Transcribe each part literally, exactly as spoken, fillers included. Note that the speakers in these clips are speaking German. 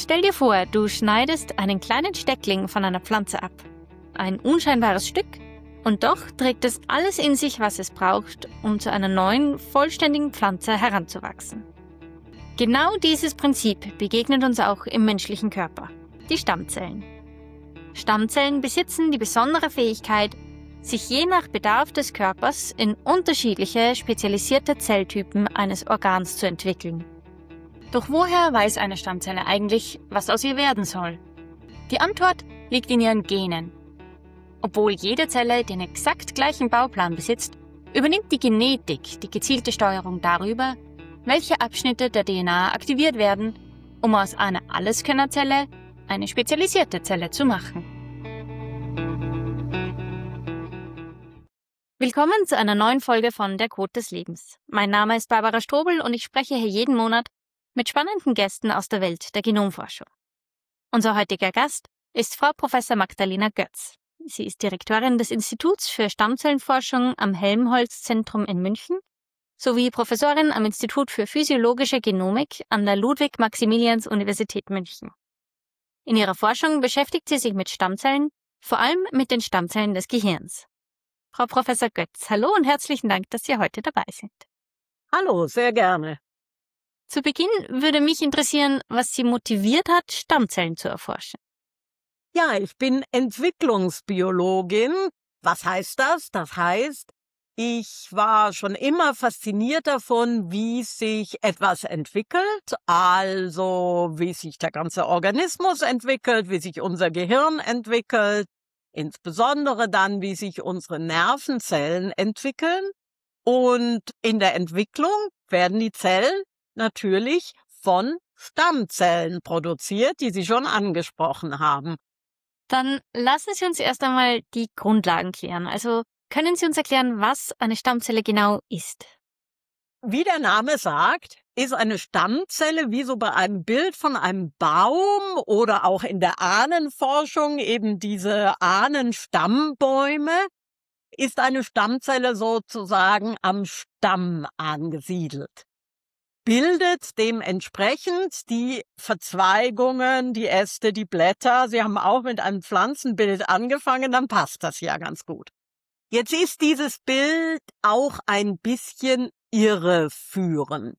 Stell dir vor, du schneidest einen kleinen Steckling von einer Pflanze ab. Ein unscheinbares Stück, und doch trägt es alles in sich, was es braucht, um zu einer neuen, vollständigen Pflanze heranzuwachsen. Genau dieses Prinzip begegnet uns auch im menschlichen Körper, die Stammzellen. Stammzellen besitzen die besondere Fähigkeit, sich je nach Bedarf des Körpers in unterschiedliche, spezialisierte Zelltypen eines Organs zu entwickeln. Doch woher weiß eine Stammzelle eigentlich, was aus ihr werden soll? Die Antwort liegt in ihren Genen. Obwohl jede Zelle den exakt gleichen Bauplan besitzt, übernimmt die Genetik die gezielte Steuerung darüber, welche Abschnitte der D N A aktiviert werden, um aus einer Alleskönnerzelle eine spezialisierte Zelle zu machen. Willkommen zu einer neuen Folge von Der Code des Lebens. Mein Name ist Barbara Strobel und ich spreche hier jeden Monat mit spannenden Gästen aus der Welt der Genomforschung. Unser heutiger Gast ist Frau Professor Magdalena Götz. Sie ist Direktorin des Instituts für Stammzellenforschung am Helmholtz-Zentrum in München sowie Professorin am Institut für physiologische Genomik an der Ludwig-Maximilians-Universität München. In ihrer Forschung beschäftigt sie sich mit Stammzellen, vor allem mit den Stammzellen des Gehirns. Frau Professor Götz, hallo und herzlichen Dank, dass Sie heute dabei sind. Hallo, sehr gerne. Zu Beginn würde mich interessieren, was Sie motiviert hat, Stammzellen zu erforschen. Ja, ich bin Entwicklungsbiologin. Was heißt das? Das heißt, ich war schon immer fasziniert davon, wie sich etwas entwickelt, also wie sich der ganze Organismus entwickelt, wie sich unser Gehirn entwickelt, insbesondere dann, wie sich unsere Nervenzellen entwickeln. Und in der Entwicklung werden die Zellen natürlich von Stammzellen produziert, die Sie schon angesprochen haben. Dann lassen Sie uns erst einmal die Grundlagen klären. Also können Sie uns erklären, was eine Stammzelle genau ist? Wie der Name sagt, ist eine Stammzelle wie so bei einem Bild von einem Baum oder auch in der Ahnenforschung eben diese Ahnenstammbäume, ist eine Stammzelle sozusagen am Stamm angesiedelt. Bildet dementsprechend die Verzweigungen, die Äste, die Blätter. Sie haben auch mit einem Pflanzenbild angefangen, dann passt das ja ganz gut. Jetzt ist dieses Bild auch ein bisschen irreführend.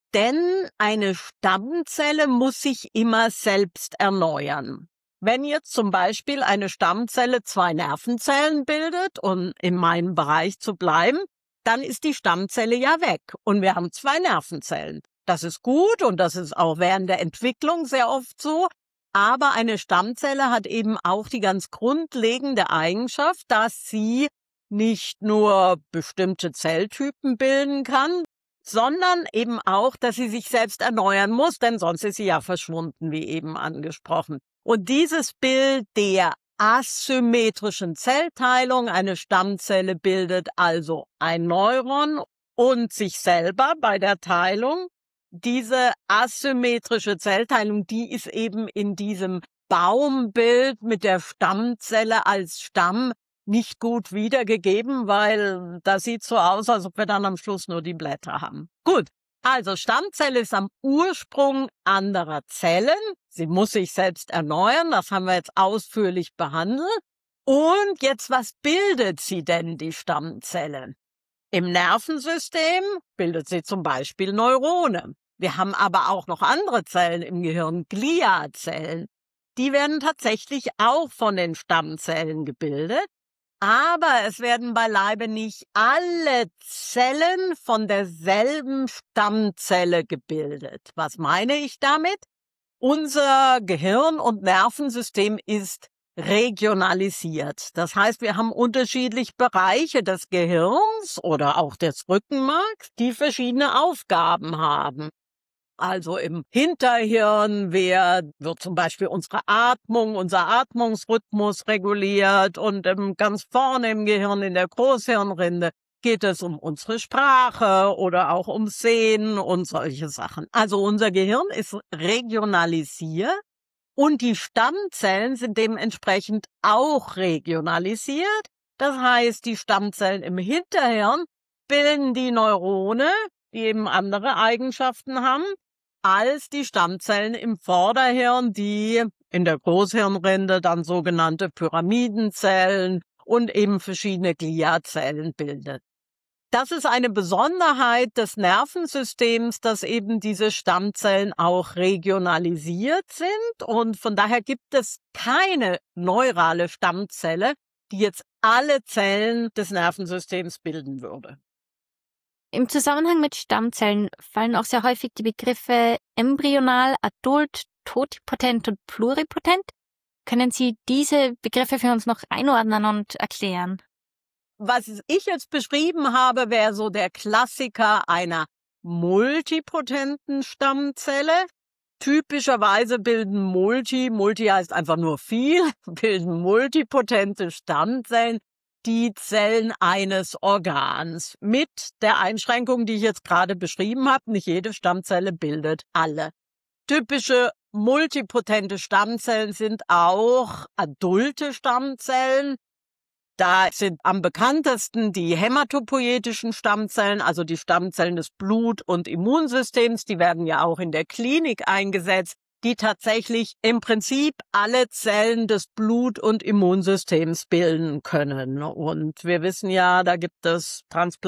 Denn eine Stammzelle muss sich immer selbst erneuern. Wenn jetzt zum Beispiel eine Stammzelle zwei Nervenzellen bildet, um in meinem Bereich zu bleiben, dann ist die Stammzelle ja weg und wir haben zwei Nervenzellen. Das ist gut und das ist auch während der Entwicklung sehr oft so. Aber eine Stammzelle hat eben auch die ganz grundlegende Eigenschaft, dass sie nicht nur bestimmte Zelltypen bilden kann, sondern eben auch, dass sie sich selbst erneuern muss, denn sonst ist sie ja verschwunden, wie eben angesprochen. Und dieses Bild der asymmetrischen Zellteilung, eine Stammzelle bildet also ein Neuron und sich selber bei der Teilung. Diese asymmetrische Zellteilung, die ist eben in diesem Baumbild mit der Stammzelle als Stamm nicht gut wiedergegeben, weil das sieht so aus, als ob wir dann am Schluss nur die Blätter haben. Gut, also Stammzelle ist am Ursprung anderer Zellen. Sie muss sich selbst erneuern, das haben wir jetzt ausführlich behandelt. Und jetzt, was bildet sie denn, die Stammzelle? Im Nervensystem bildet sie zum Beispiel Neurone. Wir haben aber auch noch andere Zellen im Gehirn, Gliazellen. Die werden tatsächlich auch von den Stammzellen gebildet. Aber es werden beileibe nicht alle Zellen von derselben Stammzelle gebildet. Was meine ich damit? Unser Gehirn- und Nervensystem ist regionalisiert. Das heißt, wir haben unterschiedliche Bereiche des Gehirns oder auch des Rückenmarks, die verschiedene Aufgaben haben. Also im Hinterhirn wird, wird zum Beispiel unsere Atmung, unser Atmungsrhythmus reguliert und im, ganz vorne im Gehirn, in der Großhirnrinde, geht es um unsere Sprache oder auch um Sehen und solche Sachen. Also unser Gehirn ist regionalisiert und die Stammzellen sind dementsprechend auch regionalisiert. Das heißt, die Stammzellen im Hinterhirn bilden die Neurone, die eben andere Eigenschaften haben. als die Stammzellen im Vorderhirn, die in der Großhirnrinde dann sogenannte Pyramidenzellen und eben verschiedene Gliazellen bildet. Das ist eine Besonderheit des Nervensystems, dass eben diese Stammzellen auch regionalisiert sind, und von daher gibt es keine neurale Stammzelle, die jetzt alle Zellen des Nervensystems bilden würde. Im Zusammenhang mit Stammzellen fallen auch sehr häufig die Begriffe embryonal, adult, totipotent und pluripotent. Können Sie diese Begriffe für uns noch einordnen und erklären? Was ich jetzt beschrieben habe, wäre so der Klassiker einer multipotenten Stammzelle. Typischerweise bilden Multi, Multi heißt einfach nur viel, bilden multipotente Stammzellen die Zellen eines Organs. Mit der Einschränkung, die ich jetzt gerade beschrieben habe, nicht jede Stammzelle bildet alle. Typische multipotente Stammzellen sind auch adulte Stammzellen. Da sind am bekanntesten die hämatopoietischen Stammzellen, also die Stammzellen des Blut- und Immunsystems. Die werden ja auch in der Klinik eingesetzt, die tatsächlich im Prinzip alle Zellen des Blut- und Immunsystems bilden können. Und wir wissen ja, da gibt es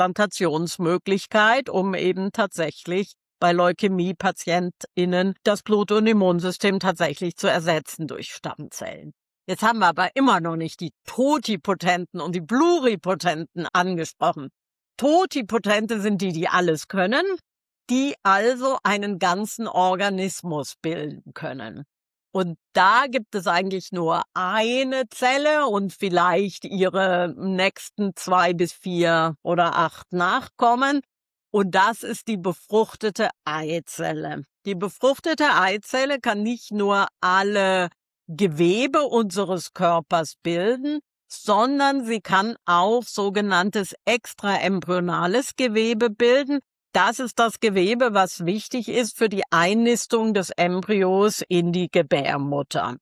Transplantationsmöglichkeit, um eben tatsächlich bei Leukämie-PatientInnen das Blut- und Immunsystem tatsächlich zu ersetzen durch Stammzellen. Jetzt haben wir aber immer noch nicht die Totipotenten und die Pluripotenten angesprochen. Totipotente sind die, die alles können, die also einen ganzen Organismus bilden können. Und da gibt es eigentlich nur eine Zelle und vielleicht ihre nächsten zwei bis vier oder acht Nachkommen. Und das ist die befruchtete Eizelle. Die befruchtete Eizelle kann nicht nur alle Gewebe unseres Körpers bilden, sondern sie kann auch sogenanntes extraembryonales Gewebe bilden. Das ist das Gewebe, was wichtig ist für die Einnistung des Embryos in die Gebärmutter.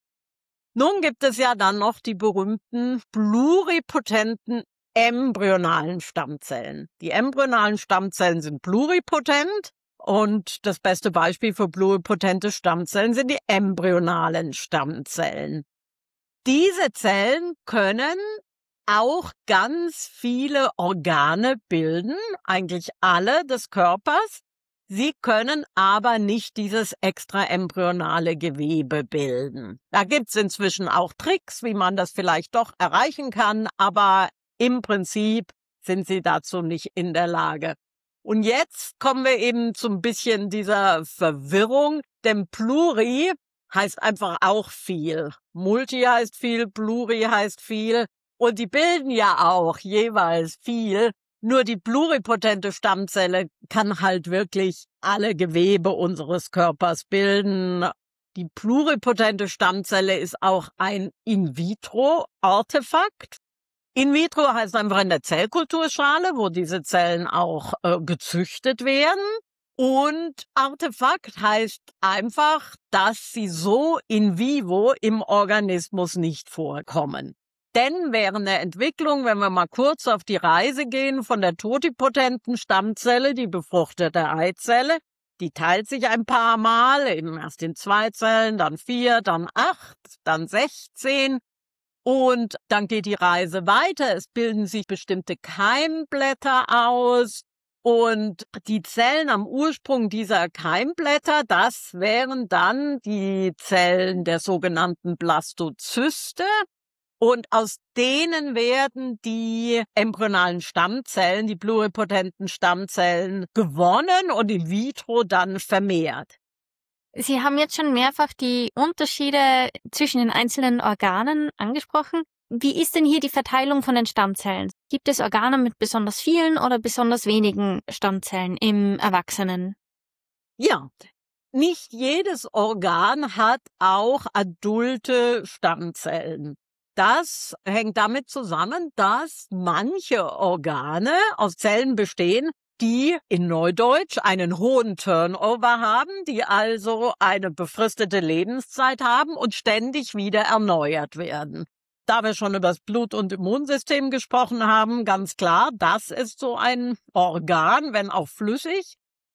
Nun gibt es ja dann noch die berühmten pluripotenten embryonalen Stammzellen. Die embryonalen Stammzellen sind pluripotent. Und das beste Beispiel für pluripotente Stammzellen sind die embryonalen Stammzellen. Diese Zellen können auch ganz viele Organe bilden, eigentlich alle des Körpers. Sie können aber nicht dieses extraembryonale Gewebe bilden. Da gibt's inzwischen auch Tricks, wie man das vielleicht doch erreichen kann, aber im Prinzip sind sie dazu nicht in der Lage. Und jetzt kommen wir eben zu ein bisschen dieser Verwirrung, denn Pluri heißt einfach auch viel. Multi heißt viel, Pluri heißt viel und die bilden ja auch jeweils viel. Nur die pluripotente Stammzelle kann halt wirklich alle Gewebe unseres Körpers bilden. Die pluripotente Stammzelle ist auch ein In-vitro-Artefakt. In vitro heißt einfach in der Zellkulturschale, wo diese Zellen auch äh, gezüchtet werden. Und Artefakt heißt einfach, dass sie so in vivo im Organismus nicht vorkommen. Denn während der Entwicklung, wenn wir mal kurz auf die Reise gehen von der totipotenten Stammzelle, die befruchtete Eizelle, die teilt sich ein paar Mal, eben erst in zwei Zellen, dann vier, dann acht, dann sechzehn. Und dann geht die Reise weiter. Es bilden sich bestimmte Keimblätter aus. Und die Zellen am Ursprung dieser Keimblätter, das wären dann die Zellen der sogenannten Blastozyste. Und aus denen werden die embryonalen Stammzellen, die pluripotenten Stammzellen gewonnen und in vitro dann vermehrt. Sie haben jetzt schon mehrfach die Unterschiede zwischen den einzelnen Organen angesprochen. Wie ist denn hier die Verteilung von den Stammzellen? Gibt es Organe mit besonders vielen oder besonders wenigen Stammzellen im Erwachsenen? Ja, nicht jedes Organ hat auch adulte Stammzellen. Das hängt damit zusammen, dass manche Organe aus Zellen bestehen, die in Neudeutsch einen hohen Turnover haben, die also eine befristete Lebenszeit haben und ständig wieder erneuert werden. Da wir schon über das Blut- und Immunsystem gesprochen haben, ganz klar, das ist so ein Organ, wenn auch flüssig.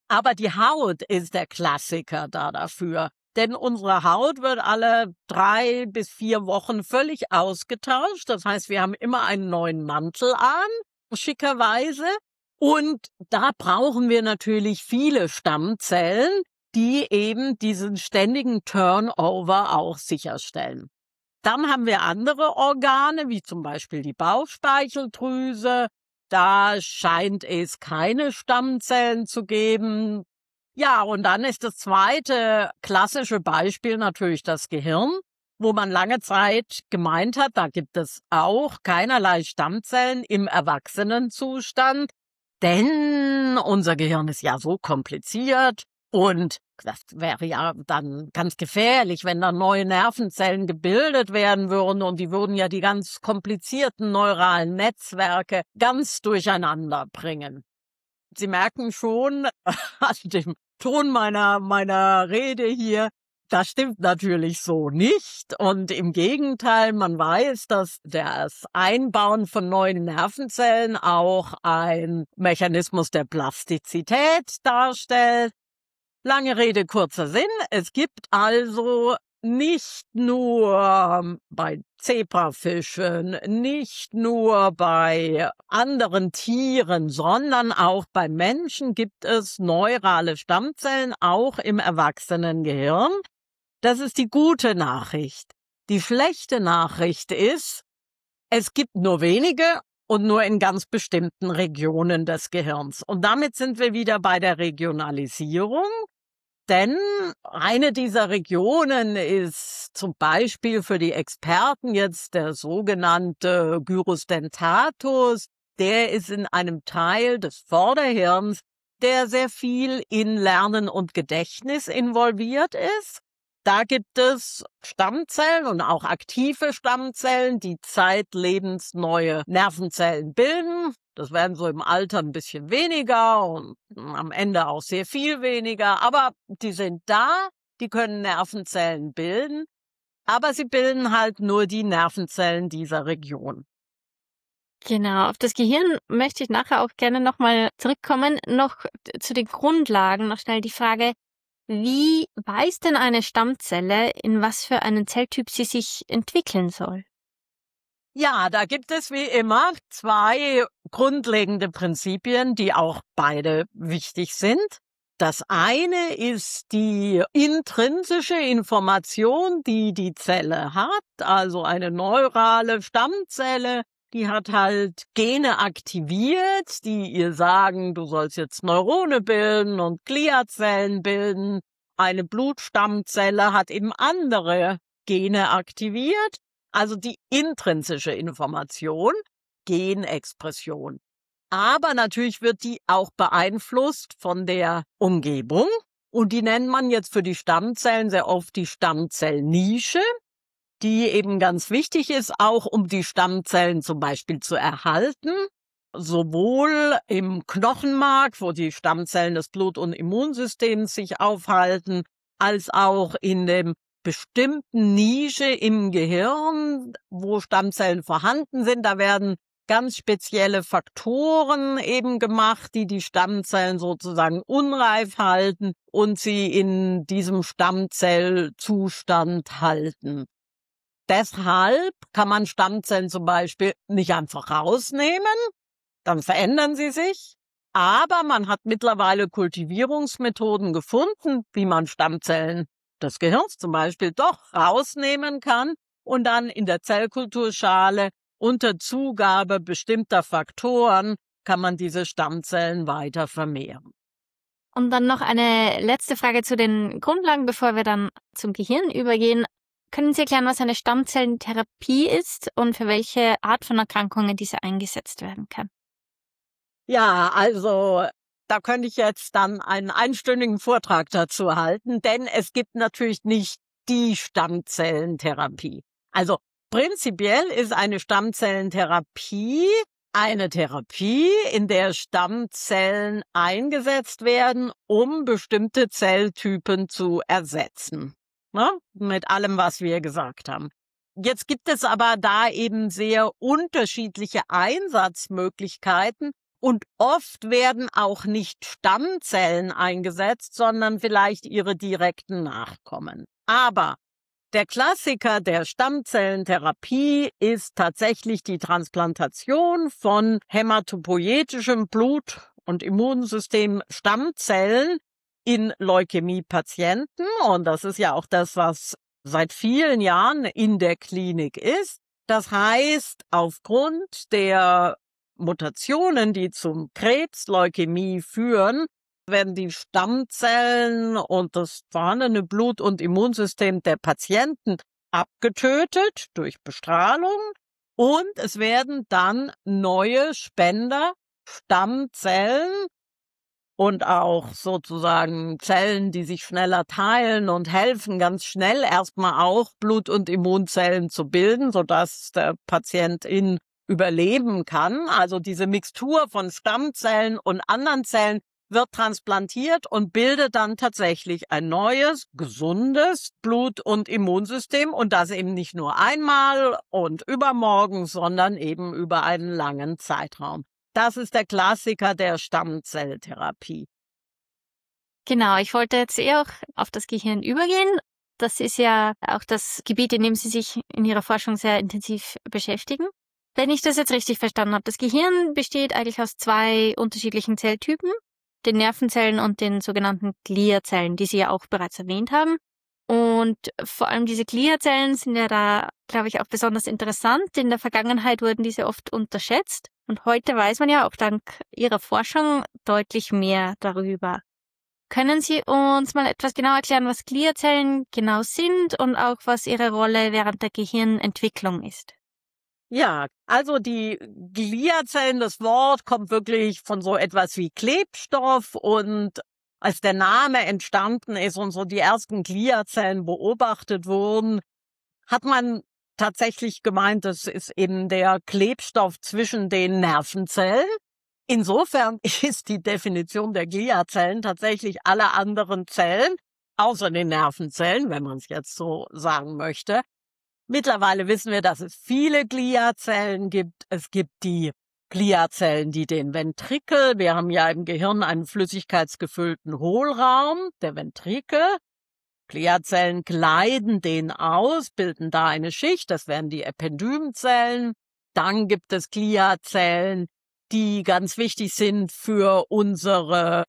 Aber die Haut ist der Klassiker da dafür. Denn unsere Haut wird alle drei bis vier Wochen völlig ausgetauscht. Das heißt, wir haben immer einen neuen Mantel an, schickerweise. Und da brauchen wir natürlich viele Stammzellen, die eben diesen ständigen Turnover auch sicherstellen. Dann haben wir andere Organe, wie zum Beispiel die Bauchspeicheldrüse. Da scheint es keine Stammzellen zu geben. Ja, und dann ist das zweite klassische Beispiel natürlich das Gehirn, wo man lange Zeit gemeint hat, da gibt es auch keinerlei Stammzellen im Erwachsenenzustand, denn unser Gehirn ist ja so kompliziert und das wäre ja dann ganz gefährlich, wenn da neue Nervenzellen gebildet werden würden und die würden ja die ganz komplizierten neuralen Netzwerke ganz durcheinander bringen. Sie merken schon an dem Ton meiner, meiner Rede hier, das stimmt natürlich so nicht. Und im Gegenteil, man weiß, dass das Einbauen von neuen Nervenzellen auch ein Mechanismus der Plastizität darstellt. Lange Rede, kurzer Sinn. Es gibt also nicht nur bei Zebrafischen, nicht nur bei anderen Tieren, sondern auch bei Menschen gibt es neurale Stammzellen, auch im Erwachsenengehirn. Das ist die gute Nachricht. Die schlechte Nachricht ist, es gibt nur wenige und nur in ganz bestimmten Regionen des Gehirns. Und damit sind wir wieder bei der Regionalisierung. Denn eine dieser Regionen ist zum Beispiel für die Experten jetzt der sogenannte Gyrus dentatus. Der ist in einem Teil des Vorderhirns, der sehr viel in Lernen und Gedächtnis involviert ist. Da gibt es Stammzellen und auch aktive Stammzellen, die zeitlebens neue Nervenzellen bilden. Das werden so im Alter ein bisschen weniger und am Ende auch sehr viel weniger. Aber die sind da, die können Nervenzellen bilden, aber sie bilden halt nur die Nervenzellen dieser Region. Genau, auf das Gehirn möchte ich nachher auch gerne nochmal zurückkommen. Noch zu den Grundlagen, noch schnell die Frage, wie weiß denn eine Stammzelle, in was für einen Zelltyp sie sich entwickeln soll? Ja, da gibt es wie immer zwei grundlegende Prinzipien, die auch beide wichtig sind. Das eine ist die intrinsische Information, die die Zelle hat, also eine neurale Stammzelle, die hat halt Gene aktiviert, die ihr sagen, du sollst jetzt Neurone bilden und Gliazellen bilden. Eine Blutstammzelle hat eben andere Gene aktiviert. Also die intrinsische Information, Genexpression. Aber natürlich wird die auch beeinflusst von der Umgebung. Und die nennt man jetzt für die Stammzellen sehr oft die Stammzellnische, die eben ganz wichtig ist, auch um die Stammzellen zum Beispiel zu erhalten. Sowohl im Knochenmark, wo die Stammzellen des Blut- und Immunsystems sich aufhalten, als auch in dem bestimmten Nische im Gehirn, wo Stammzellen vorhanden sind. Da werden ganz spezielle Faktoren eben gemacht, die die Stammzellen sozusagen unreif halten und sie in diesem Stammzellzustand halten. Deshalb kann man Stammzellen zum Beispiel nicht einfach rausnehmen, dann verändern sie sich. Aber man hat mittlerweile Kultivierungsmethoden gefunden, wie man Stammzellen des Gehirns zum Beispiel doch rausnehmen kann und dann in der Zellkulturschale unter Zugabe bestimmter Faktoren kann man diese Stammzellen weiter vermehren. Und dann noch eine letzte Frage zu den Grundlagen, bevor wir dann zum Gehirn übergehen. Können Sie erklären, was eine Stammzellentherapie ist und für welche Art von Erkrankungen diese eingesetzt werden kann? Ja, also da könnte ich jetzt dann einen einstündigen Vortrag dazu halten, denn es gibt natürlich nicht die Stammzellentherapie. Also prinzipiell ist eine Stammzellentherapie eine Therapie, in der Stammzellen eingesetzt werden, um bestimmte Zelltypen zu ersetzen. Ne? Mit allem, was wir gesagt haben. Jetzt gibt es aber da eben sehr unterschiedliche Einsatzmöglichkeiten Und oft werden auch nicht Stammzellen eingesetzt, sondern vielleicht ihre direkten Nachkommen. Aber der Klassiker der Stammzellentherapie ist tatsächlich die Transplantation von hämatopoietischem Blut- und Immunsystem Stammzellen in Leukämiepatienten. Und das ist ja auch das, was seit vielen Jahren in der Klinik ist. Das heißt, aufgrund der Mutationen, die zum Krebs, Leukämie führen, werden die Stammzellen und das vorhandene Blut- und Immunsystem der Patienten abgetötet durch Bestrahlung und es werden dann neue Spender, Stammzellen und auch sozusagen Zellen, die sich schneller teilen und helfen, ganz schnell erstmal auch Blut- und Immunzellen zu bilden, sodass der Patientin überleben kann. Also diese Mixtur von Stammzellen und anderen Zellen wird transplantiert und bildet dann tatsächlich ein neues, gesundes Blut- und Immunsystem und das eben nicht nur einmal und übermorgen, sondern eben über einen langen Zeitraum. Das ist der Klassiker der Stammzelltherapie. Genau, ich wollte jetzt eher auch auf das Gehirn übergehen. Das ist ja auch das Gebiet, in dem Sie sich in Ihrer Forschung sehr intensiv beschäftigen. Wenn ich das jetzt richtig verstanden habe, das Gehirn besteht eigentlich aus zwei unterschiedlichen Zelltypen, den Nervenzellen und den sogenannten Gliazellen, die Sie ja auch bereits erwähnt haben. Und vor allem diese Gliazellen sind ja da, glaube ich, auch besonders interessant. In der Vergangenheit wurden diese oft unterschätzt. Und heute weiß man ja auch dank Ihrer Forschung deutlich mehr darüber. Können Sie uns mal etwas genau erklären, was Gliazellen genau sind und auch was ihre Rolle während der Gehirnentwicklung ist? Ja, also die Gliazellen, das Wort kommt wirklich von so etwas wie Klebstoff und als der Name entstanden ist und so die ersten Gliazellen beobachtet wurden, hat man tatsächlich gemeint, das ist eben der Klebstoff zwischen den Nervenzellen. Insofern ist die Definition der Gliazellen tatsächlich alle anderen Zellen, außer den Nervenzellen, wenn man es jetzt so sagen möchte. Mittlerweile wissen wir, dass es viele Gliazellen gibt. Es gibt die Gliazellen, die den Ventrikel, wir haben ja im Gehirn einen flüssigkeitsgefüllten Hohlraum, der Ventrikel. Gliazellen kleiden den aus, bilden da eine Schicht, das wären die Ependymzellen. Dann gibt es Gliazellen, die ganz wichtig sind für unsere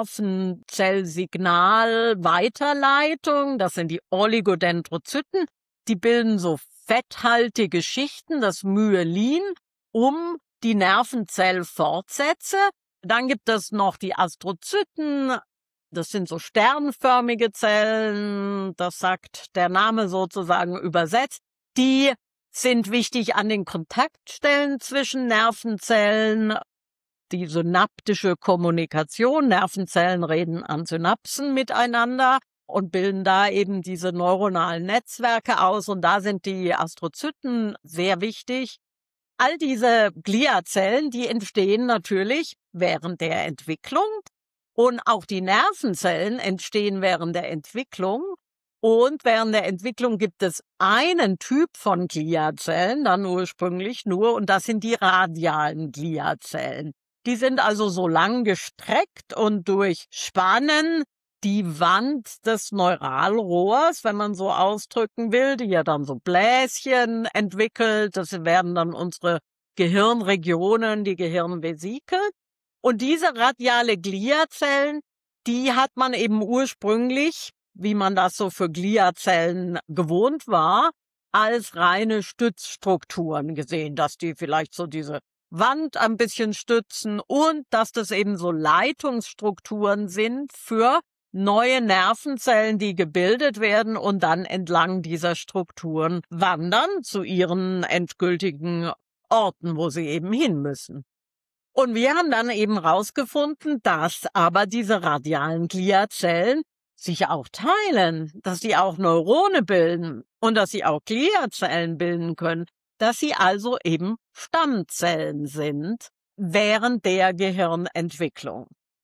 Nervenzellsignalweiterleitung. Das sind die Oligodendrozyten. Die bilden so fetthaltige Schichten, das Myelin, um die Nervenzellfortsätze. Dann gibt es noch die Astrozyten. Das sind so sternförmige Zellen, das sagt der Name sozusagen übersetzt. Die sind wichtig an den Kontaktstellen zwischen Nervenzellen, die synaptische Kommunikation. Nervenzellen reden an Synapsen miteinander und bilden da eben diese neuronalen Netzwerke aus. Und da sind die Astrozyten sehr wichtig. All diese Gliazellen, die entstehen natürlich während der Entwicklung. Und auch die Nervenzellen entstehen während der Entwicklung. Und während der Entwicklung gibt es einen Typ von Gliazellen, dann ursprünglich nur, und das sind die radialen Gliazellen. Die sind also so lang gestreckt und durchspannen die Wand des Neuralrohrs, wenn man so ausdrücken will, die ja dann so Bläschen entwickelt. Das werden dann unsere Gehirnregionen, die Gehirnvesikel. Und diese radiale Gliazellen, die hat man eben ursprünglich, wie man das so für Gliazellen gewohnt war, als reine Stützstrukturen gesehen, dass die vielleicht so diese Wand ein bisschen stützen und dass das eben so Leitungsstrukturen sind für neue Nervenzellen, die gebildet werden und dann entlang dieser Strukturen wandern zu ihren endgültigen Orten, wo sie eben hin müssen. Und wir haben dann eben rausgefunden, dass aber diese radialen Gliazellen sich auch teilen, dass sie auch Neurone bilden und dass sie auch Gliazellen bilden können, dass sie also eben Stammzellen sind während der Gehirnentwicklung.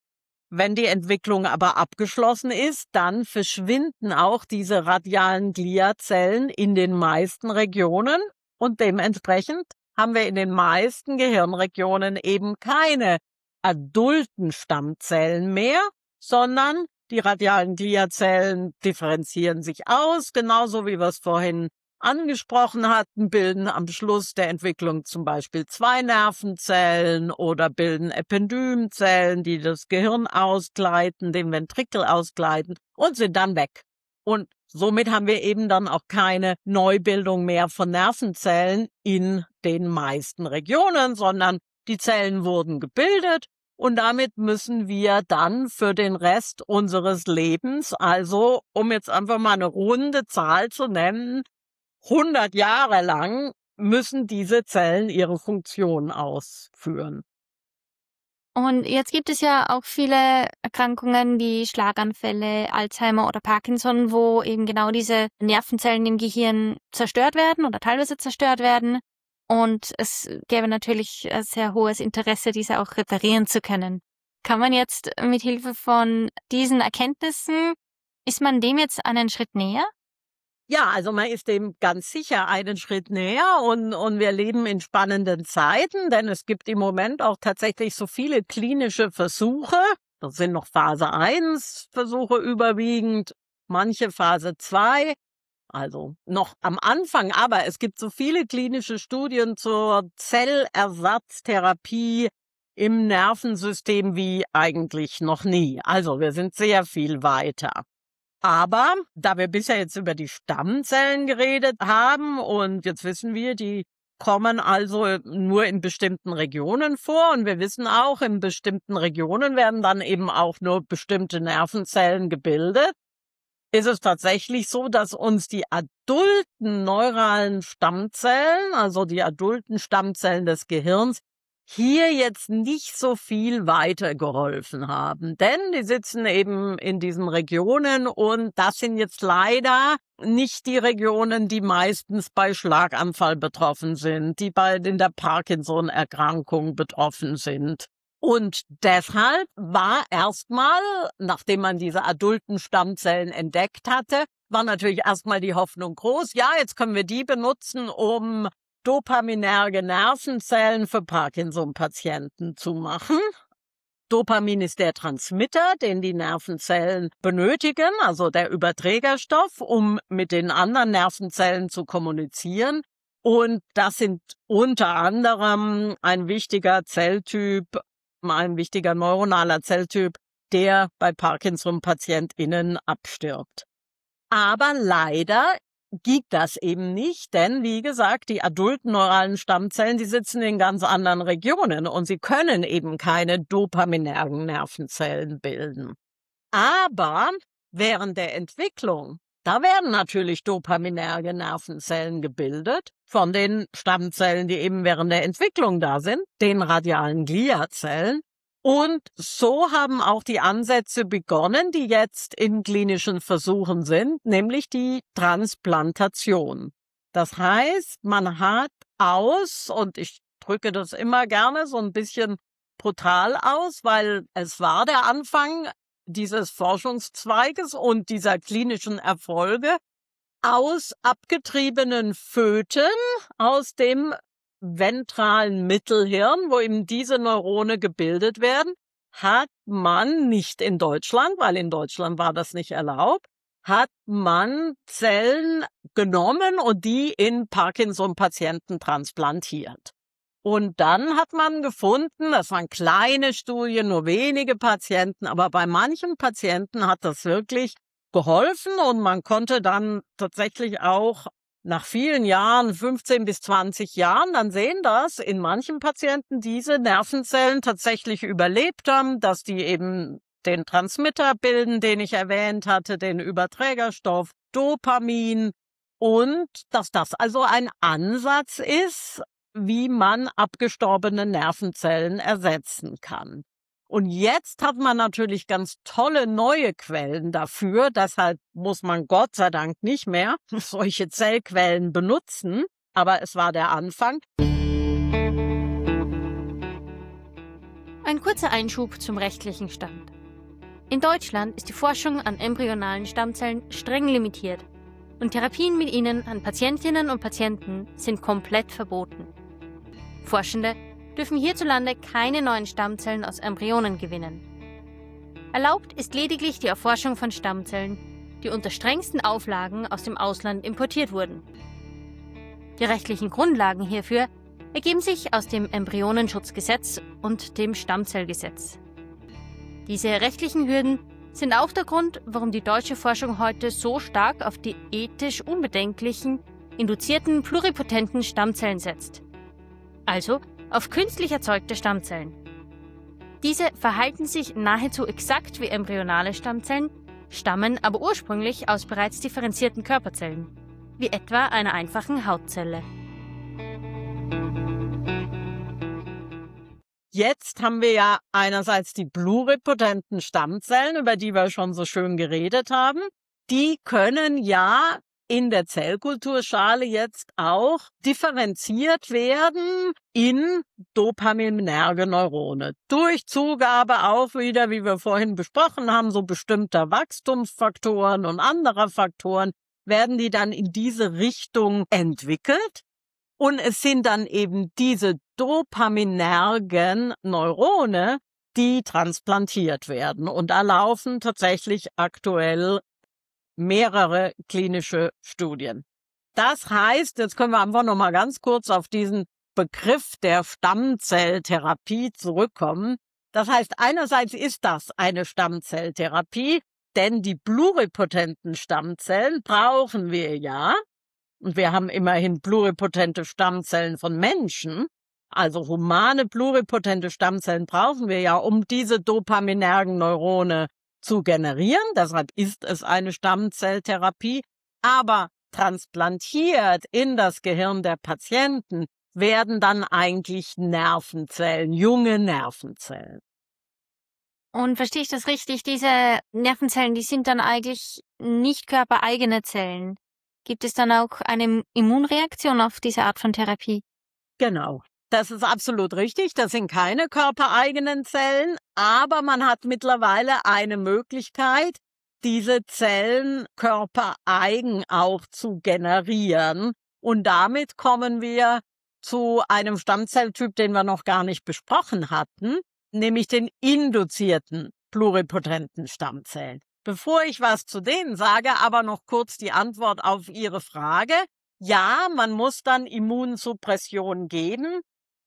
Wenn die Entwicklung aber abgeschlossen ist, dann verschwinden auch diese radialen Gliazellen in den meisten Regionen und dementsprechend haben wir in den meisten Gehirnregionen eben keine adulten Stammzellen mehr, sondern die radialen Gliazellen differenzieren sich aus, genauso wie wir es vorhin angesprochen hatten, bilden am Schluss der Entwicklung zum Beispiel zwei Nervenzellen oder bilden Ependymzellen, die das Gehirn ausgleiten, den Ventrikel ausgleiten und sind dann weg. Und somit haben wir eben dann auch keine Neubildung mehr von Nervenzellen in den meisten Regionen, sondern die Zellen wurden gebildet und damit müssen wir dann für den Rest unseres Lebens, also um jetzt einfach mal eine runde Zahl zu nennen, hundert Jahre lang müssen diese Zellen ihre Funktion ausführen. Und jetzt gibt es ja auch viele Erkrankungen wie Schlaganfälle, Alzheimer oder Parkinson, wo eben genau diese Nervenzellen im Gehirn zerstört werden oder teilweise zerstört werden. Und es gäbe natürlich ein sehr hohes Interesse, diese auch reparieren zu können. Kann man jetzt mit Hilfe von diesen Erkenntnissen, ist man dem jetzt einen Schritt näher? Ja, also man ist dem ganz sicher einen Schritt näher und, und wir leben in spannenden Zeiten, denn es gibt im Moment auch tatsächlich so viele klinische Versuche. Das sind noch Phase eins Versuche überwiegend, manche Phase zwei, also noch am Anfang, aber es gibt so viele klinische Studien zur Zellersatztherapie im Nervensystem wie eigentlich noch nie. Also wir sind sehr viel weiter. Aber da wir bisher jetzt über die Stammzellen geredet haben und jetzt wissen wir, die kommen also nur in bestimmten Regionen vor und wir wissen auch, in bestimmten Regionen werden dann eben auch nur bestimmte Nervenzellen gebildet, ist es tatsächlich so, dass uns die adulten neuralen Stammzellen, also die adulten Stammzellen des Gehirns, hier jetzt nicht so viel weitergeholfen haben. Denn die sitzen eben in diesen Regionen und das sind jetzt leider nicht die Regionen, die meistens bei Schlaganfall betroffen sind, die bald in der Parkinson-Erkrankung betroffen sind. Und deshalb war erstmal, nachdem man diese adulten Stammzellen entdeckt hatte, war natürlich erstmal die Hoffnung groß, ja, jetzt können wir die benutzen, um dopaminerge Nervenzellen für Parkinson-Patienten zu machen. Dopamin ist der Transmitter, den die Nervenzellen benötigen, also der Überträgerstoff, um mit den anderen Nervenzellen zu kommunizieren. Und das sind unter anderem ein wichtiger Zelltyp, ein wichtiger neuronaler Zelltyp, der bei Parkinson-PatientInnen abstirbt. Aber leider gibt das eben nicht, denn wie gesagt, die adulten neuralen Stammzellen, die sitzen in ganz anderen Regionen und sie können eben keine dopaminergen Nervenzellen bilden. Aber während der Entwicklung, da werden natürlich dopaminerge Nervenzellen gebildet von den Stammzellen, die eben während der Entwicklung da sind, den radialen Gliazellen. Und so haben auch die Ansätze begonnen, die jetzt in klinischen Versuchen sind, nämlich die Transplantation. Das heißt, man hat aus, und ich drücke das immer gerne so ein bisschen brutal aus, weil es war der Anfang dieses Forschungszweiges und dieser klinischen Erfolge, aus abgetriebenen Föten aus dem ventralen Mittelhirn, wo eben diese Neurone gebildet werden, hat man nicht in Deutschland, weil in Deutschland war das nicht erlaubt, hat man Zellen genommen und die in Parkinson-Patienten transplantiert. Und dann hat man gefunden, das waren kleine Studien, nur wenige Patienten, aber bei manchen Patienten hat das wirklich geholfen und man konnte dann tatsächlich auch nach vielen Jahren, fünfzehn bis zwanzig Jahren, dann sehen, dass in manchen Patienten diese Nervenzellen tatsächlich überlebt haben, dass die eben den Transmitter bilden, den ich erwähnt hatte, den Überträgerstoff, Dopamin und dass das also ein Ansatz ist, wie man abgestorbene Nervenzellen ersetzen kann. Und jetzt hat man natürlich ganz tolle neue Quellen dafür. Deshalb muss man Gott sei Dank nicht mehr solche Zellquellen benutzen. Aber es war der Anfang. Ein kurzer Einschub zum rechtlichen Stand. In Deutschland ist die Forschung an embryonalen Stammzellen streng limitiert und Therapien mit ihnen an Patientinnen und Patienten sind komplett verboten. Forschende dürfen hierzulande keine neuen Stammzellen aus Embryonen gewinnen. Erlaubt ist lediglich die Erforschung von Stammzellen, die unter strengsten Auflagen aus dem Ausland importiert wurden. Die rechtlichen Grundlagen hierfür ergeben sich aus dem Embryonenschutzgesetz und dem Stammzellgesetz. Diese rechtlichen Hürden sind auch der Grund, warum die deutsche Forschung heute so stark auf die ethisch unbedenklichen, induzierten pluripotenten Stammzellen setzt. Also auf künstlich erzeugte Stammzellen. Diese verhalten sich nahezu exakt wie embryonale Stammzellen, stammen aber ursprünglich aus bereits differenzierten Körperzellen, wie etwa einer einfachen Hautzelle. Jetzt haben wir ja einerseits die pluripotenten Stammzellen, über die wir schon so schön geredet haben. Die können ja in der Zellkulturschale jetzt auch differenziert werden in dopaminerge Neurone. Durch Zugabe auch wieder, wie wir vorhin besprochen haben, so bestimmter Wachstumsfaktoren und anderer Faktoren werden die dann in diese Richtung entwickelt. Und es sind dann eben diese dopaminergen Neurone, die transplantiert werden. Und da laufen tatsächlich aktuell mehrere klinische Studien. Das heißt, jetzt können wir einfach noch mal ganz kurz auf diesen Begriff der Stammzelltherapie zurückkommen. Das heißt, einerseits ist das eine Stammzelltherapie, denn die pluripotenten Stammzellen brauchen wir ja. Und wir haben immerhin pluripotente Stammzellen von Menschen. Also humane pluripotente Stammzellen brauchen wir ja, um diese dopaminergen Neurone zu generieren. Deshalb ist es eine Stammzelltherapie. Aber transplantiert in das Gehirn der Patienten werden dann eigentlich Nervenzellen, junge Nervenzellen. Und verstehe ich das richtig? Diese Nervenzellen, die sind dann eigentlich nicht körpereigene Zellen. Gibt es dann auch eine Immunreaktion auf diese Art von Therapie? Genau. Das ist absolut richtig. Das sind keine körpereigenen Zellen, aber man hat mittlerweile eine Möglichkeit, diese Zellen körpereigen auch zu generieren. Und damit kommen wir zu einem Stammzelltyp, den wir noch gar nicht besprochen hatten, nämlich den induzierten pluripotenten Stammzellen. Bevor ich was zu denen sage, aber noch kurz die Antwort auf Ihre Frage. Ja, man muss dann Immunsuppression geben,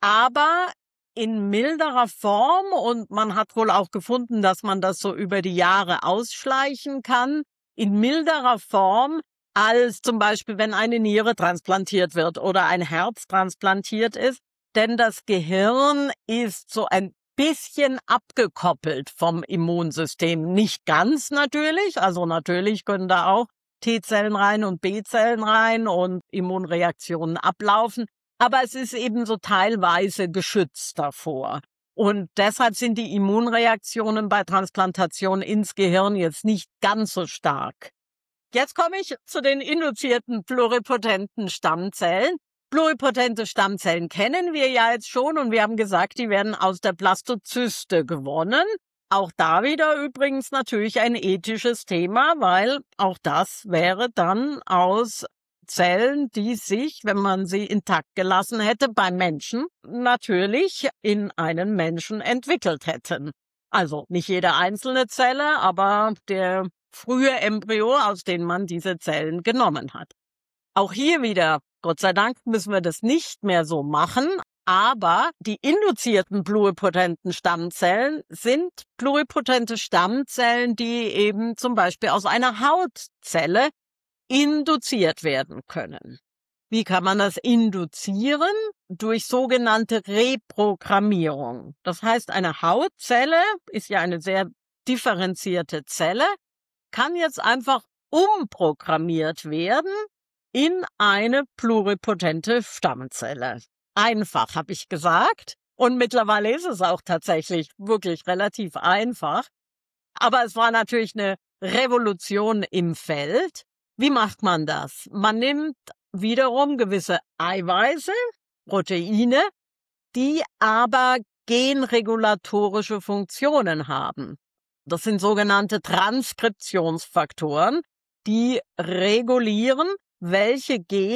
aber in milderer Form, und man hat wohl auch gefunden, dass man das so über die Jahre ausschleichen kann, in milderer Form, als zum Beispiel, wenn eine Niere transplantiert wird oder ein Herz transplantiert ist, denn das Gehirn ist so ein bisschen abgekoppelt vom Immunsystem. Nicht ganz natürlich, also natürlich können da auch T-Zellen rein und B-Zellen rein und Immunreaktionen ablaufen, aber es ist eben so teilweise geschützt davor. Und deshalb sind die Immunreaktionen bei Transplantation ins Gehirn jetzt nicht ganz so stark. Jetzt komme ich zu den induzierten pluripotenten Stammzellen. Pluripotente Stammzellen kennen wir ja jetzt schon und wir haben gesagt, die werden aus der Blastozyste gewonnen. Auch da wieder übrigens natürlich ein ethisches Thema, weil auch das wäre dann aus Zellen, die sich, wenn man sie intakt gelassen hätte, beim Menschen natürlich in einen Menschen entwickelt hätten. Also nicht jede einzelne Zelle, aber der frühe Embryo, aus dem man diese Zellen genommen hat. Auch hier wieder, Gott sei Dank, müssen wir das nicht mehr so machen. Aber die induzierten pluripotenten Stammzellen sind pluripotente Stammzellen, die eben zum Beispiel aus einer Hautzelle induziert werden können. Wie kann man das induzieren? Durch sogenannte Reprogrammierung. Das heißt, eine Hautzelle ist ja eine sehr differenzierte Zelle, kann jetzt einfach umprogrammiert werden in eine pluripotente Stammzelle. Einfach, habe ich gesagt. Und mittlerweile ist es auch tatsächlich wirklich relativ einfach. Aber es war natürlich eine Revolution im Feld. Wie macht man das? Man nimmt wiederum gewisse Eiweiße, Proteine, die aber genregulatorische Funktionen haben. Das sind sogenannte Transkriptionsfaktoren, die regulieren, welche Gene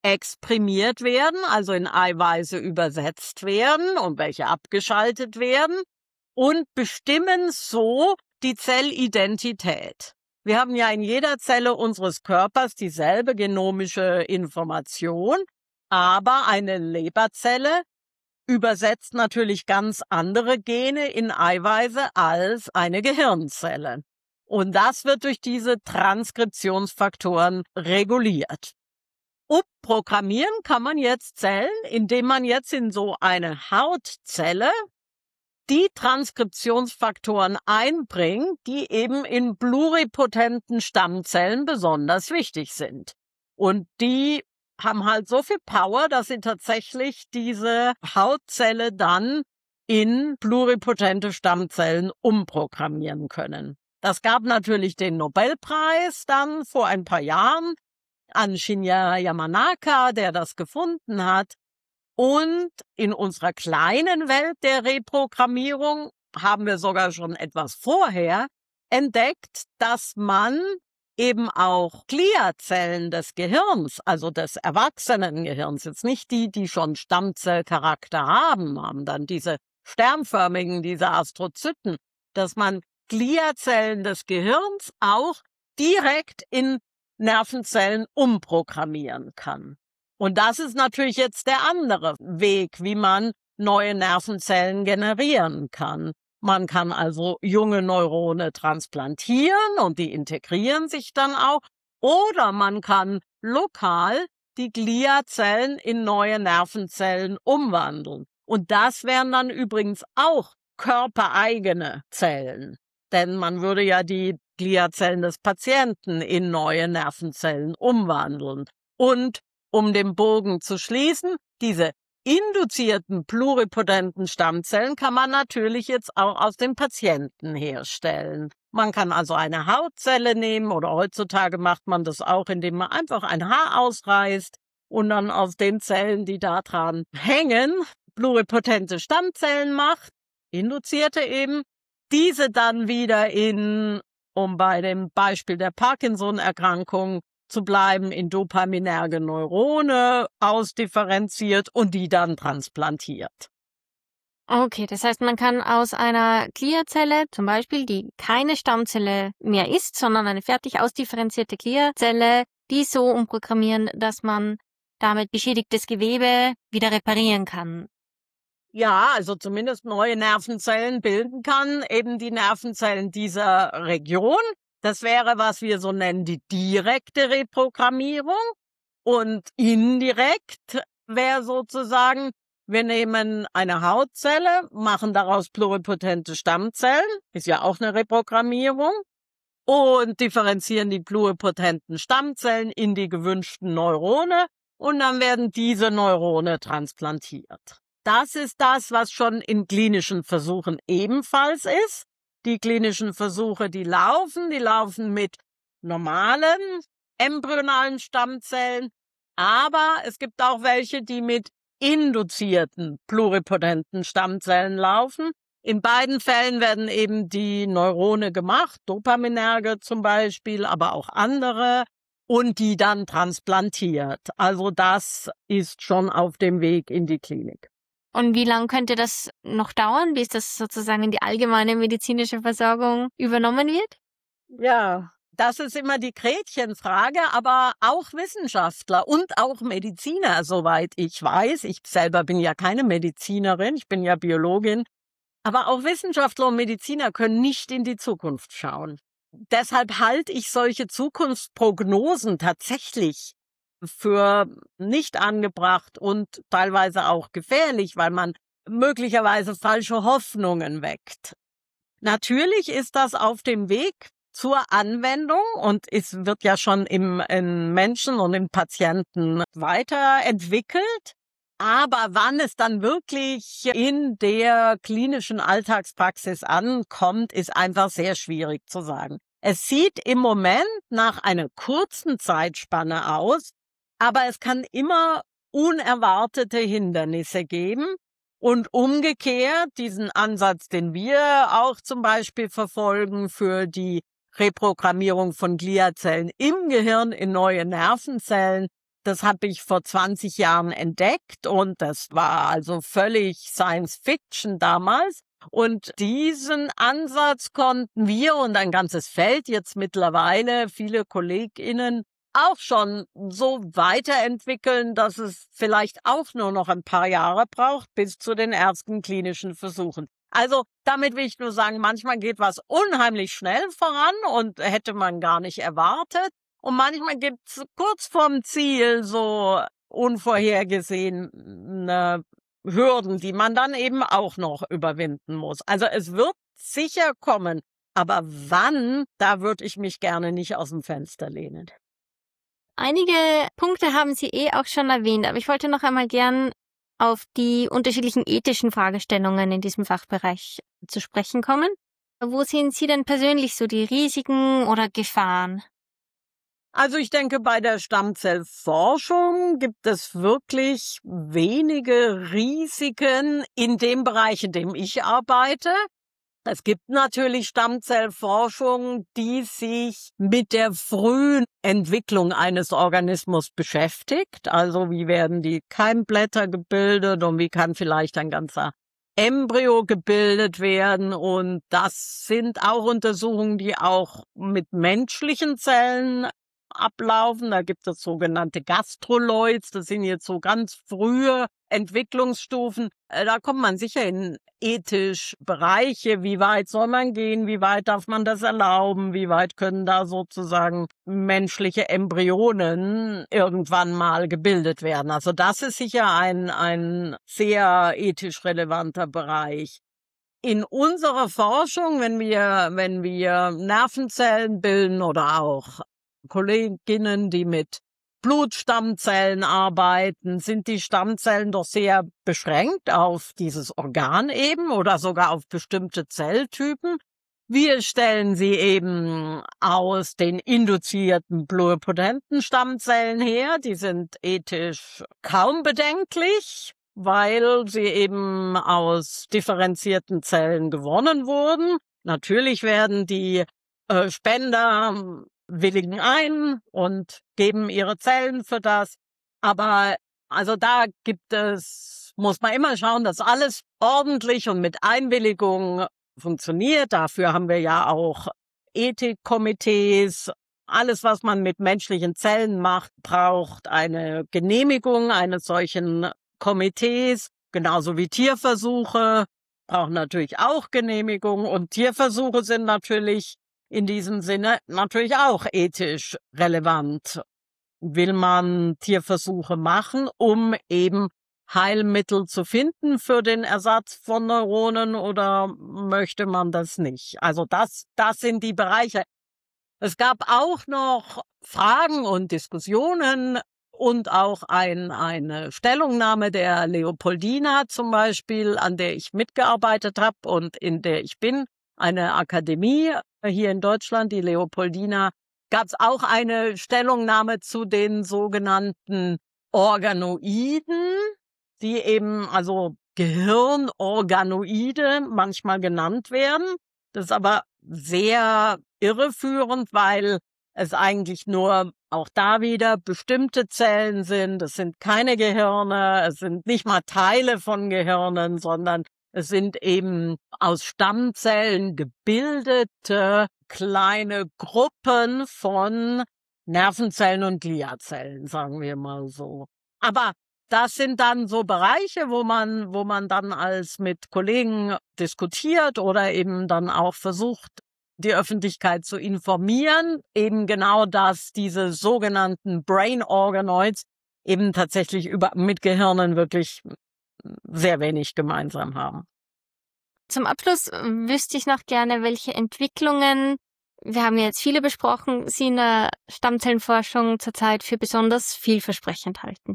exprimiert werden, also in Eiweiße übersetzt werden und welche abgeschaltet werden und bestimmen so die Zellidentität. Wir haben ja in jeder Zelle unseres Körpers dieselbe genomische Information, aber eine Leberzelle übersetzt natürlich ganz andere Gene in Eiweiße als eine Gehirnzelle. Und das wird durch diese Transkriptionsfaktoren reguliert. Umprogrammieren kann man jetzt Zellen, indem man jetzt in so eine Hautzelle die Transkriptionsfaktoren einbringt, die eben in pluripotenten Stammzellen besonders wichtig sind. Und die haben halt so viel Power, dass sie tatsächlich diese Hautzelle dann in pluripotente Stammzellen umprogrammieren können. Das gab natürlich den Nobelpreis dann vor ein paar Jahren an Shinya Yamanaka, der das gefunden hat. Und in unserer kleinen Welt der Reprogrammierung haben wir sogar schon etwas vorher entdeckt, dass man eben auch Gliazellen des Gehirns, also des Erwachsenengehirns, jetzt nicht die, die schon Stammzellcharakter haben, haben dann diese sternförmigen, diese Astrozyten, dass man Gliazellen des Gehirns auch direkt in Nervenzellen umprogrammieren kann. Und das ist natürlich jetzt der andere Weg, wie man neue Nervenzellen generieren kann. Man kann also junge Neurone transplantieren und die integrieren sich dann auch. Oder man kann lokal die Gliazellen in neue Nervenzellen umwandeln. Und das wären dann übrigens auch körpereigene Zellen. Denn man würde ja die Gliazellen des Patienten in neue Nervenzellen umwandeln. Und um den Bogen zu schließen, diese induzierten pluripotenten Stammzellen kann man natürlich jetzt auch aus den Patienten herstellen. Man kann also eine Hautzelle nehmen oder heutzutage macht man das auch, indem man einfach ein Haar ausreißt und dann aus den Zellen, die da dran hängen, pluripotente Stammzellen macht, induzierte eben, diese dann wieder in, um bei dem Beispiel der Parkinson-Erkrankung zu bleiben, in dopaminerge Neurone ausdifferenziert und die dann transplantiert. Okay, das heißt, man kann aus einer Gliazelle zum Beispiel, die keine Stammzelle mehr ist, sondern eine fertig ausdifferenzierte Gliazelle, die so umprogrammieren, dass man damit beschädigtes Gewebe wieder reparieren kann. Ja, also zumindest neue Nervenzellen bilden kann, eben die Nervenzellen dieser Region. Das wäre, was wir so nennen, die direkte Reprogrammierung. Und indirekt wäre sozusagen, wir nehmen eine Hautzelle, machen daraus pluripotente Stammzellen, ist ja auch eine Reprogrammierung, und differenzieren die pluripotenten Stammzellen in die gewünschten Neurone und dann werden diese Neurone transplantiert. Das ist das, was schon in klinischen Versuchen ebenfalls ist. Die klinischen Versuche, die laufen, die laufen mit normalen embryonalen Stammzellen, aber es gibt auch welche, die mit induzierten pluripotenten Stammzellen laufen. In beiden Fällen werden eben die Neurone gemacht, dopaminerge zum Beispiel, aber auch andere, und die dann transplantiert. Also das ist schon auf dem Weg in die Klinik. Und wie lange könnte das noch dauern, bis das sozusagen in die allgemeine medizinische Versorgung übernommen wird? Ja, das ist immer die Gretchenfrage, aber auch Wissenschaftler und auch Mediziner, soweit ich weiß, ich selber bin ja keine Medizinerin, ich bin ja Biologin, aber auch Wissenschaftler und Mediziner können nicht in die Zukunft schauen. Deshalb halte ich solche Zukunftsprognosen tatsächlich für nicht angebracht und teilweise auch gefährlich, weil man möglicherweise falsche Hoffnungen weckt. Natürlich ist das auf dem Weg zur Anwendung und es wird ja schon im, im Menschen und im Patienten weiterentwickelt. Aber wann es dann wirklich in der klinischen Alltagspraxis ankommt, ist einfach sehr schwierig zu sagen. Es sieht im Moment nach einer kurzen Zeitspanne aus, aber es kann immer unerwartete Hindernisse geben. Und umgekehrt, diesen Ansatz, den wir auch zum Beispiel verfolgen für die Reprogrammierung von Gliazellen im Gehirn in neue Nervenzellen, Das habe ich vor zwanzig Jahren entdeckt und das war also völlig Science Fiction damals. Und diesen Ansatz konnten wir und ein ganzes Feld jetzt mittlerweile, viele KollegInnen, auch schon so weiterentwickeln, dass es vielleicht auch nur noch ein paar Jahre braucht bis zu den ersten klinischen Versuchen. Also damit will ich nur sagen, manchmal geht was unheimlich schnell voran und hätte man gar nicht erwartet. Und manchmal gibt's kurz vorm Ziel so unvorhergesehene Hürden, die man dann eben auch noch überwinden muss. Also es wird sicher kommen, aber wann, da würde ich mich gerne nicht aus dem Fenster lehnen. Einige Punkte haben Sie eh auch schon erwähnt, aber ich wollte noch einmal gern auf die unterschiedlichen ethischen Fragestellungen in diesem Fachbereich zu sprechen kommen. Wo sehen Sie denn persönlich so die Risiken oder Gefahren? Also ich denke, bei der Stammzellforschung gibt es wirklich wenige Risiken in dem Bereich, in dem ich arbeite. Es gibt natürlich Stammzellforschung, die sich mit der frühen Entwicklung eines Organismus beschäftigt. Also wie werden die Keimblätter gebildet und wie kann vielleicht ein ganzer Embryo gebildet werden. Und das sind auch Untersuchungen, die auch mit menschlichen Zellen ablaufen. Da gibt es sogenannte Gastroloids. Das sind jetzt so ganz frühe Entwicklungsstufen. Da kommt man sicher in ethisch Bereiche. Wie weit soll man gehen? Wie weit darf man das erlauben? Wie weit können da sozusagen menschliche Embryonen irgendwann mal gebildet werden? Also das ist sicher ein, ein sehr ethisch relevanter Bereich. In unserer Forschung, wenn wir, wenn wir Nervenzellen bilden oder auch Kolleginnen, die mit Blutstammzellen arbeiten, sind die Stammzellen doch sehr beschränkt auf dieses Organ eben oder sogar auf bestimmte Zelltypen. Wir stellen sie eben aus den induzierten pluripotenten Stammzellen her. Die sind ethisch kaum bedenklich, weil sie eben aus differenzierten Zellen gewonnen wurden. Natürlich werden die äh, Spender willigen ein und geben ihre Zellen für das. Aber also da gibt es, muss man immer schauen, dass alles ordentlich und mit Einwilligung funktioniert. Dafür haben wir ja auch Ethikkomitees. Alles, was man mit menschlichen Zellen macht, braucht eine Genehmigung eines solchen Komitees. Genauso wie Tierversuche brauchen natürlich auch Genehmigung. Und Tierversuche sind natürlich in diesem Sinne natürlich auch ethisch relevant. Will man Tierversuche machen, um eben Heilmittel zu finden für den Ersatz von Neuronen oder möchte man das nicht? Also das, das sind die Bereiche. Es gab auch noch Fragen und Diskussionen und auch ein, eine Stellungnahme der Leopoldina zum Beispiel, an der ich mitgearbeitet habe und in der ich bin, eine Akademie hier in Deutschland, die Leopoldina, gab es auch eine Stellungnahme zu den sogenannten Organoiden, die eben also Gehirnorganoide manchmal genannt werden. Das ist aber sehr irreführend, weil es eigentlich nur auch da wieder bestimmte Zellen sind. Es sind keine Gehirne, es sind nicht mal Teile von Gehirnen, sondern es sind eben aus Stammzellen gebildete kleine Gruppen von Nervenzellen und Gliazellen, sagen wir mal so. Aber das sind dann so Bereiche, wo man, wo man dann als mit Kollegen diskutiert oder eben dann auch versucht, die Öffentlichkeit zu informieren. Eben genau, dass diese sogenannten Brain Organoids eben tatsächlich über, mit Gehirnen wirklich sehr wenig gemeinsam haben. Zum Abschluss wüsste ich noch gerne, welche Entwicklungen, wir haben jetzt viele besprochen, Sie in der Stammzellenforschung zurzeit für besonders vielversprechend halten.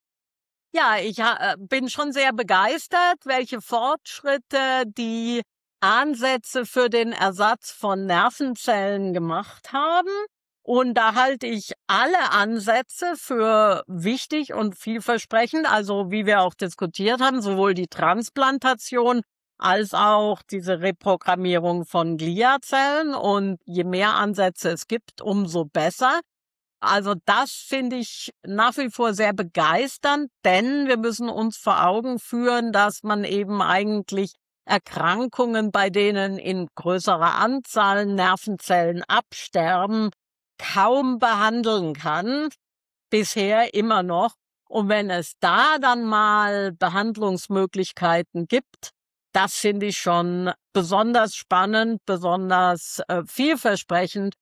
Ja, ich äh, bin schon sehr begeistert, welche Fortschritte die Ansätze für den Ersatz von Nervenzellen gemacht haben. Und da halte ich alle Ansätze für wichtig und vielversprechend, also wie wir auch diskutiert haben, sowohl die Transplantation als auch diese Reprogrammierung von Gliazellen. Und je mehr Ansätze es gibt, umso besser. Also das finde ich nach wie vor sehr begeisternd, denn wir müssen uns vor Augen führen, dass man eben eigentlich Erkrankungen, bei denen in größerer Anzahl Nervenzellen absterben, kaum behandeln kann, bisher immer noch. Und wenn es da dann mal Behandlungsmöglichkeiten gibt, das finde ich schon besonders spannend, besonders äh, vielversprechend.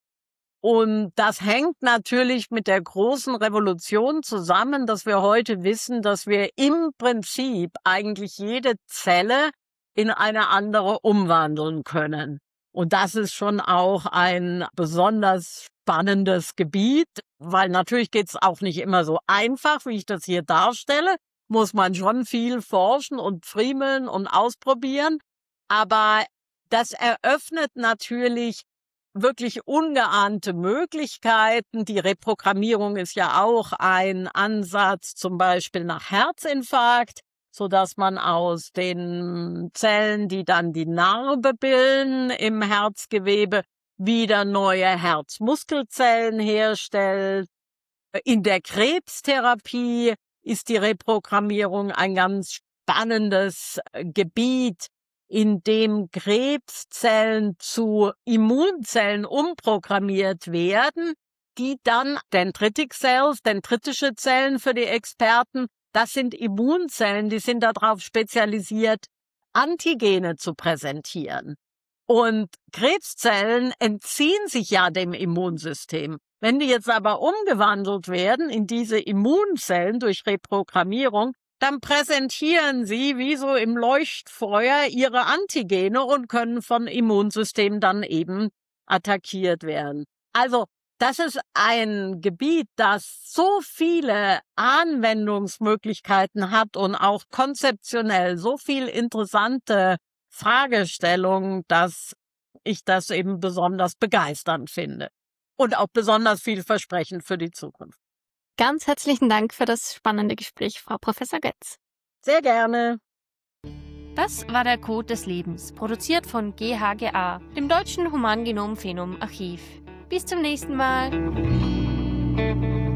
Und das hängt natürlich mit der großen Revolution zusammen, dass wir heute wissen, dass wir im Prinzip eigentlich jede Zelle in eine andere umwandeln können. Und das ist schon auch ein besonders spannendes Gebiet, weil natürlich geht's auch nicht immer so einfach, wie ich das hier darstelle. Muss man schon viel forschen und friemeln und ausprobieren. Aber das eröffnet natürlich wirklich ungeahnte Möglichkeiten. Die Reprogrammierung ist ja auch ein Ansatz, zum Beispiel nach Herzinfarkt, so dass man aus den Zellen, die dann die Narbe bilden im Herzgewebe, wieder neue Herzmuskelzellen herstellt. In der Krebstherapie ist die Reprogrammierung ein ganz spannendes Gebiet, in dem Krebszellen zu Immunzellen umprogrammiert werden, die dann Dendritic Cells, dendritische Zellen für die Experten, das sind Immunzellen, die sind darauf spezialisiert, Antigene zu präsentieren. Und Krebszellen entziehen sich ja dem Immunsystem. Wenn die jetzt aber umgewandelt werden in diese Immunzellen durch Reprogrammierung, dann präsentieren sie wie so im Leuchtfeuer ihre Antigene und können vom Immunsystem dann eben attackiert werden. Also das ist ein Gebiet, das so viele Anwendungsmöglichkeiten hat und auch konzeptionell so viel interessante Fragestellungen, dass ich das eben besonders begeisternd finde und auch besonders vielversprechend für die Zukunft. Ganz herzlichen Dank für das spannende Gespräch, Frau Professor Götz. Sehr gerne. Das war der Code des Lebens, produziert von G H G A, dem Deutschen Humangenom-Phenom-Archiv. Bis zum nächsten Mal.